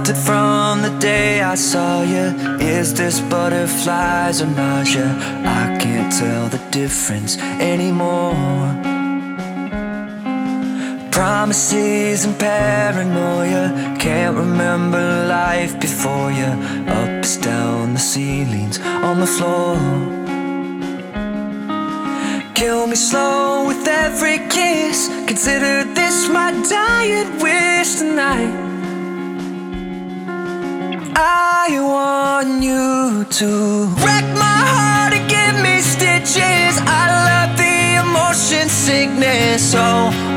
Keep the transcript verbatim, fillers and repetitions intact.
haunted from the day I saw you. Is this butterflies or nausea? I can't tell the difference anymore. Promises and paranoia. Can't remember life before you. Ups, down, the ceilings, on the floor. Kill me slow with every kiss. Consider this my dying wish tonight. I want you to wreck my heart and give me stitches. I love the emotion sickness. Oh,